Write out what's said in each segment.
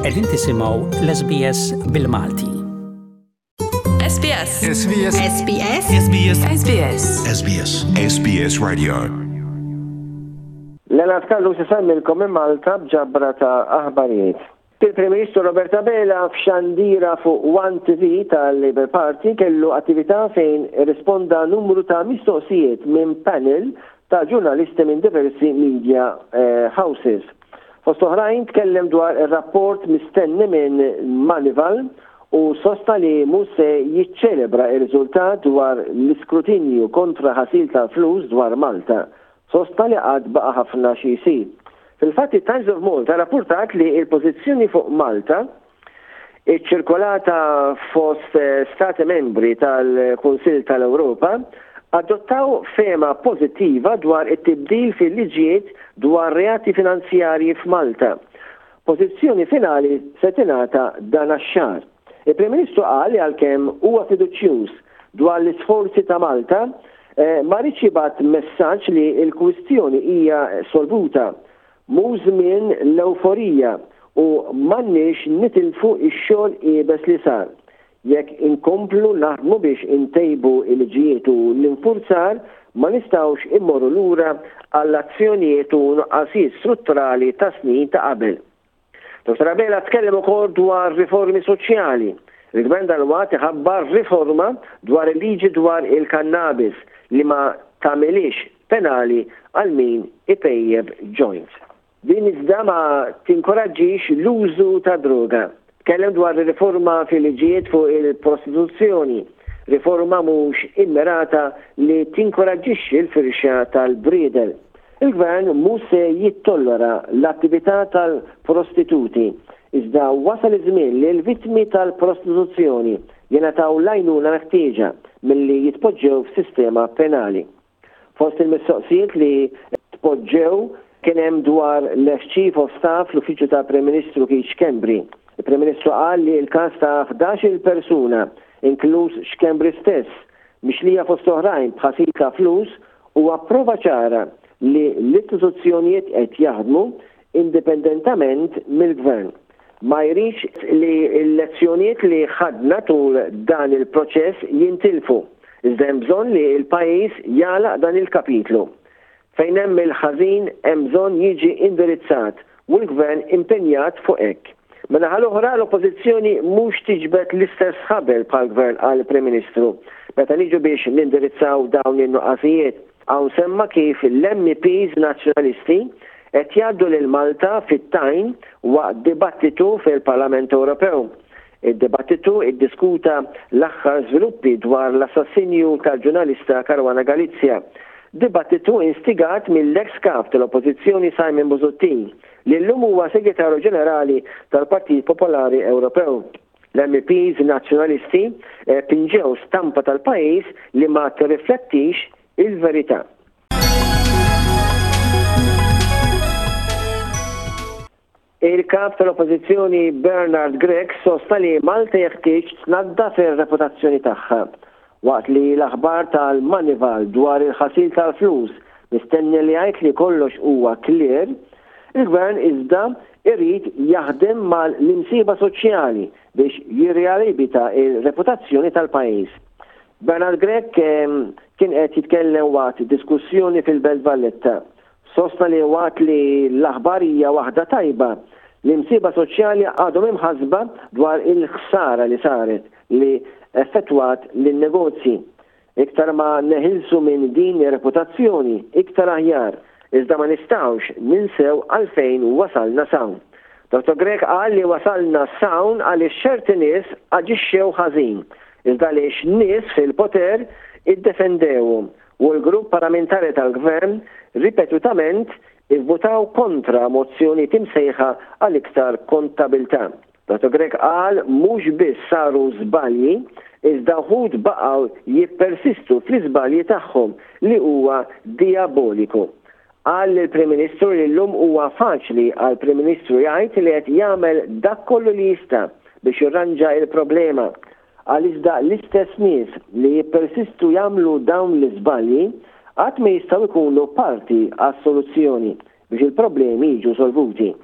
Qegħdin tisimgħu l-SBS bil-Malti. SBS. SBS. SBS. SBS. SBS. SBS. SBS Radio. Lena tkallu sisammilkom Malta bġabra ta' aħbarijiet. Il-Prim Ministru Roberta Bela f'xandira fuq One TV tal-Labour Party kellu attività fejn risponda numru ta' mistoqsijiet minn panel ta' ġurnalisti minn diversi media houses. Fost oħrajn tkellem dwar ir-rapport mistenni minn Manival u sosta li mhux se jiċċelebra r-riżultat dwar l-iskrutinju kontra ħasil ta' flus dwar Malta. Sosta li għad baqa' ħafna xi jsir. Fil-fatt Times of Malta rapportat li il-pożizzjoni fuq Malta iċ-ċirkolata fost stati membri tal-Kunsill tal-Ewropa adottaw fema pożittiva dwar it-tibdil fil-liġijiet dwar reati finanzjarji f'Malta. Pożizzjoni finali se tingħata dan ax-xahar. Il-Prim Ministru qal li għalkemm huwa fiduċjuż dwar l-isforzi ta' Malta ma rridx jibgħat messaġġ li l-kwistjoni hija solvuta. Mhu żmien l-euforija u m'għandniex nitilfu x-xogħol qiebes li sar. Jekk inkomplu naħdmu biex intejbu il-liġijiet u l-infurzar ma nistgħux immorru lura għall-azzjonijiet u nuqqasijiet strutturali ta' snin ta' qabel. Dr. Bela tkellem ukoll dwar riformi soċjali. Il-Gvern dal-waqt iħabbar riforma dwar il-liġi dwar il-kannabis li ma tagħmilix penali għal min ipejjeb joints. Din iżda ma tinkoraġġix l-użu ta' droga. Tkellem dwar riforma fil-liġijiet fuq il-prostituzzjoni. Riforma mhux immirata li tinkoraġġixxi l-firxa tal-briedel. Il-Gvern mhux se jittollera l-attività tal-prostituti. Iżda wasal iż-żmien li l-vittmi tal-prostituzzjoni jingħataw l-għajnuna meħtieġa milli jitpoġġew f'sistema penali. Fost il-mistoqsijiet li tpoġġew kien hemm dwar l-Chief of Staff l-Uffiċċju ta' Prim Ministru Keith Schembri. Il-Prim Ministru qal li l-każ ta' 11 persuna, inkluż Schembri stess, mixlija fost oħrajn b'ħasil ta' flus huwa prova ċara li l-istituzzjonijiet qed jaħdmu indipendentament mill-Gvern. Ma jrix li l-lezzjonijiet li ħadna tul dan il-proċess jintilfu. Iżda hemm bżonn li l-pajjiż jagħlaq dan il-kapitlu. Fejn hemm il-ħażin hemm bżonn jiġi indirizzat u l-Gvern impenjat fuq hekk. Min-naħa l-oħra l-Oppożizzjoni mhux tiġbed l-istess ħabel bħall-Gvern għall Prim Ministru. Meta niġu biex nindirizzaw dawn in-nuqqasijiet hawn semma kif l-MEPs nazzjonalisti qed jgħaddu lil Malta fit-tajn waqt dibattitu fil-Parlament Ewropew. Id-dibattitu iddiskuta l-aħħar żviluppi dwar l-assassinju tal-ġurnalista Caruana Galizia. Dibattitu instigat mill-ex kap tal-Oppożizzjoni Simon Busuttin li llum huwa Segretarju Ġenerali tal-Partit Popolari Ewropew. L-MEPs nazzjonalisti pinġew stampa tal-pajjiż li ma tirriflettix il-verità. Il-kap tal-Oppożizzjoni Bernard Gregg sosta li Malta jeħtieġ tnaddaf ir-reputazzjoni tagħha. Waqt li l-aħbar tal-Manival dwar il-ħasil tal-flus mistenni li jgħid li kollox huwa clear, il-Gvern iżda irid jaħdem mal-imsiba soċjali biex jirrealibita il-reputazzjoni tal-pajjiż. Bernard Gregg kien qed jitkellem waqt diskussjoni fil-Belt Valletta. Sosta li waqt li l-aħbar hija waħda tajba, l-imsiba soċjali għadhom imħasba dwar il-ħsara li saret li effettwat lin-negozji. Iktar ma neħilsu minn din reputazzjoni, iktar aħjar, iżda ma nistgħux ninsew għalfejn wasalna sawn. Dr. Gregg qal li wasalna sawn għaliex ċerti nies aġixxew ħażin, iżda għaliex nies fil-poter iddefendewhom u l-grupp parlamentari tal-Gvern ripetutament ivvutaw kontra mozzjoni timsejħa għal iktar kontabilità. Dr. Gregg qal mhux biss saru żbalji, iżda wħud baqgħu jippersistu fl-iżbalji tagħhom li huwa diaboliku. Qal lill-Prim Ministru li llum huwa faċli għall Prim Ministru jgħid li qed jagħmel dak kollu li jista' biex jirranġa l-problema. Għal iżda l-istess nies li jippersistu jagħmlu dawn l-iżbalji qatt ma jistgħu jkunu parti għas-soluzzjoni biex il-problemi jiġu solvuti.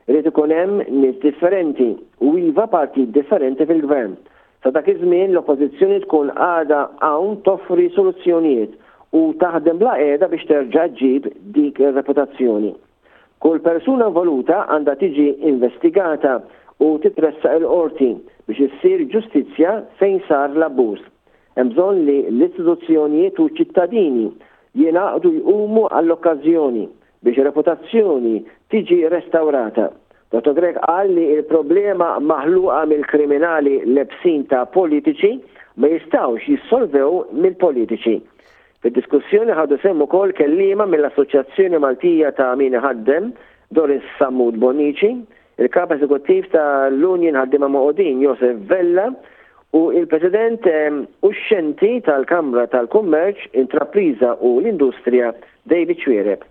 Irid ikun hemm nies differenti u iva partit differenti fil-gvern. Sa dak iż-żmien l-oppożizzjoni tkun għadha hawn toffri soluzzjonijiet u taħdem bla qiegħda biex terġa' ġġib dik ir-reputazzjoni. Kull persuna voluta għandha tiġi investigata u titressaq il-qorti biex issir ġustizzja fejn sar l-abbuż. Hemm bżonn li l-istituzzjonijiet u ċittadini jingħaqdu jqumu għall-okkażjoni biex reputazzjoni tiġi restawrata. Dr. Grech qal li il-problema maħluqa mill-kriminali lebsin ta' politiċi ma jistgħux jissolvew mill-politiċi. Fid-diskussjoni ħadu semm ukoll kelliema mill-Assoċjazzjoni Maltija ta' min iħaddem Doris Sammud Bonici, il-kap eżekuttiv ta' l-Union ħaddiema Moqodin Josef Vella u il-President uxxenti tal-Kamra tal-Kummerċ, Intrapriża u l-Industrija David Xwiereb.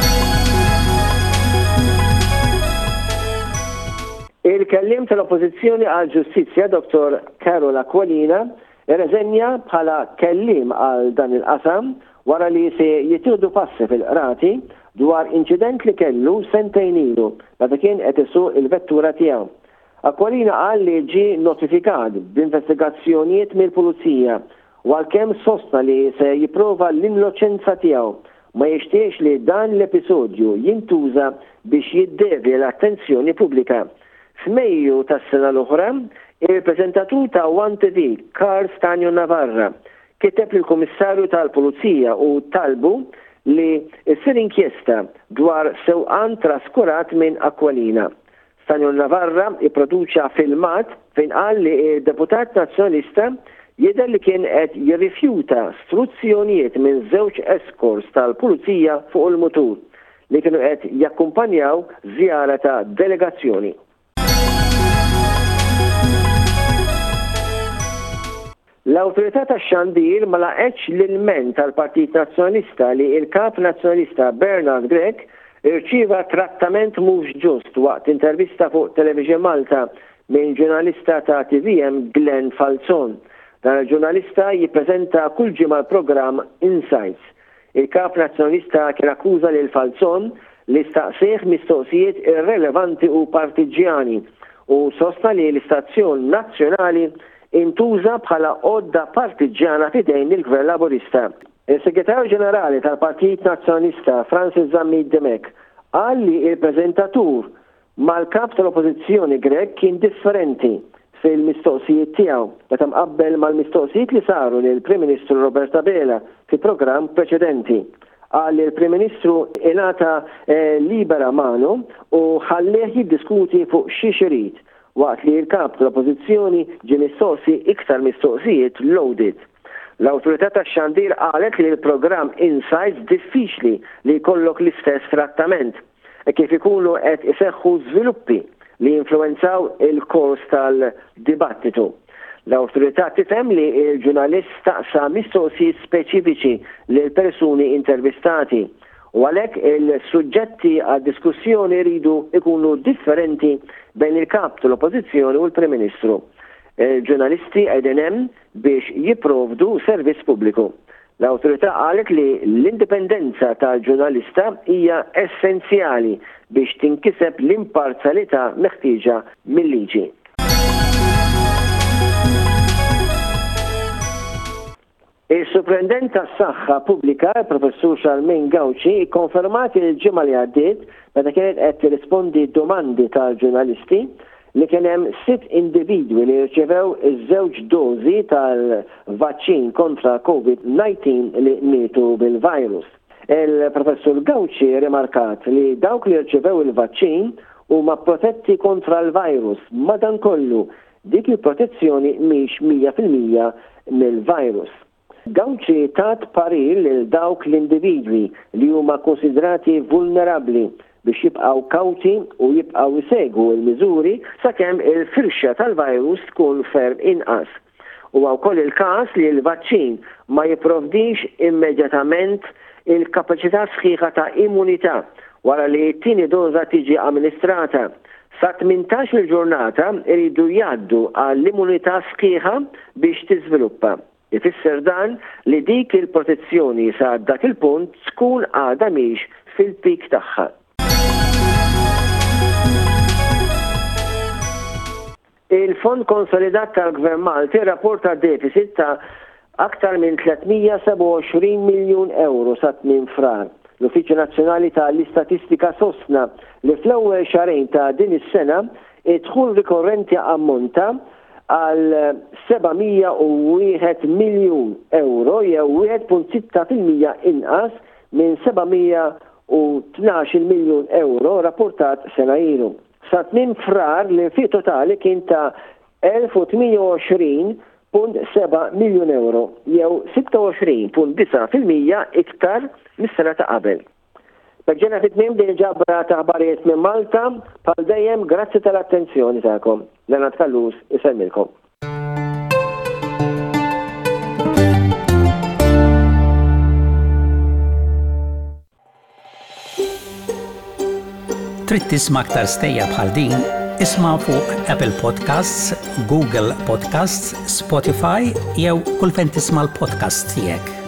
Il-kellim tal-Oppożizzjoni għal ġustizzja Dr. Carol Aquilina irreżenja bħala kellim għal dan il-qasam wara li se jittieħdu passi fil-qrati dwar inċident li kellu sentejn ilu meta kien qed isuq il-vettura tiegħu. Aquilina qal li ġie notifikat b'investigazzjonijiet mill-Pulizija u għalkemm sostna li se jipprova l-innoċenza tiegħu ma jixtiex li dan l-episodju jintuża biex jiddevja l-attenzjoni pubblika. F'Mejju tas-sena l-oħra, il-preżentatur ta' One TV, Carl Stanio Navarra, kiteb lill-Kummissarju tal-Pulizija u talbu li ssir inkjesta dwar sewqan traskurat minn Aquilina. Stanio Navarra ipproduċa filmat fejn qal li d-deputat nazzjonalista jidher li kien qed jirrifjuta struzzjonijiet minn żewġ escorts tal-Pulizija fuq il-mutur li kienu qed jakkumpanjaw żjara ta' delegazzjoni. L-Awtorità tax-Xandir ma laqgħetx l-ilment tal-Partit Nazzjonalista li il-Kap Nazzjonalista Bernard Grech irċieva trattament mhux ġust waqt intervista fuq Television Malta minn ġurnalista ta' TVM Glenn Falzon. Dan il-ġurnalista jippreżenta kull ġimgħa l-programm Insights. Il-Kap Nazzjonalista kien akkuża lil Falzon li staqsih mistoqsijiet irrelevanti u partiġjani u sostna li l-istazzjon nazzjonali intuża bħala għodda partiġjana fidejn il-Gvern Laburista. Il-Segretarju Ġenerali tal-Partit Nazzjonalista Francis Zammid Demek qal li il-preżentatur mal-kap tal-Oppożizzjoni Grech kien differenti fil-mistoqsijiet tiegħu meta mqabbel mal-mistoqsijiet li saru lill-Prim Ministru Roberta Bela fi programm preċedenti. Qal li l-Prim Ministru ingħata libera manu u ħalleh jiddiskuti fuq xi xrid waqt li l-kap tal-Oppożizzjoni ġie mistoqsi iktar mistoqsijiet loaded. L-Awtorità tax-Xandir qalet li l-programm Insights diffiċli li jkollok l-istess trattament kif ikunu qed iseħħu żviluppi li jinfluwenzaw il-kors tal-dibattitu. L-Awtorità tifhem li l-ġurnalist staqsa mistoqsijiet speċifiċi lil persuni intervistati u għalhekk il-suġġetti għad-diskussjoni jridu ikunu differenti bejn il-kap tal-Oppożizzjoni u l-Prim Ministru. Il-ġurnalisti qegħdin hemm biex jipprovdu servizz pubbliku. L-Awtorità qalet li l-indipendenza tal-ġurnalista hija essenzjali biex tinkiseb l-imparzjalità meħtieġa mill-liġi. Il-Suprendent tas-Saħħa Pubblika, il-Professur Charmaine Gauci, konfermat il-ġimgħa li għaddiet meta kienet qed tirrispondi domandi tal-ġurnalisti li kien hemm 6 individwi li rċevew iż-żewġ dożi tal-vaċċin kontra COVID-19 li mietu bil-virus. Il-Professur Gauci rimarkat li dawk li rċevew il-vaċċin huma protetti kontra l-virus, madankollu dik il-protezzjoni mhix 100% mill-virus. Gauci tat parir lil dawk l-individwi li huma konsidrati vulnerabbli biex jibqgħu kawti u jibqgħu jsegwu l-miżuri sakemm il-firxa tal-virus tkun ferm inqas. Huwa wkoll il-każ li l-vaċċin ma jipprovdix immedjatament il-kapaċità sħiħa ta' immunità wara li t-tieni doża tiġi amministrata. Sa 18 il-ġurnata iridu jgħaddu għall-immunità sħiħa biex tiżviluppa. Ifisser dan li dik il-protezzjoni sa dak il-punt tkun għadha mhix fil-pik tagħha. Il-Fond Konsolidat tal-Gvern Malti rapporta deficit ta' aktar minn 327 miljun euro sa tmiem frar. L-Uffiċċju Nazzjonali tal-Istatistika sostna li fl-ewwel xahrejn ta' din is-sena id-dħul rikorrenti ammonta għal 701 miljun euro jew 1.6% inqas minn 712 miljun euro rapportat sena ilu. Sa tmiem frar l-infiq totali kien ta' 1028.7 miljun euro jew 26.9% iktar mis-sena ta' qabel. Beġġena fit-tmiem din ġabra ta' aħbarijiet minn Malta, bħal dejjem grazzi tal-attenzjoni tagħkom. Lennart Kallus isemmilkom. Trid tisma' aktar stejja bħal din, isma' fuq Apple Podcasts, Google Podcasts, Spotify jew kull fejn tisma' l-podcast tiegħek.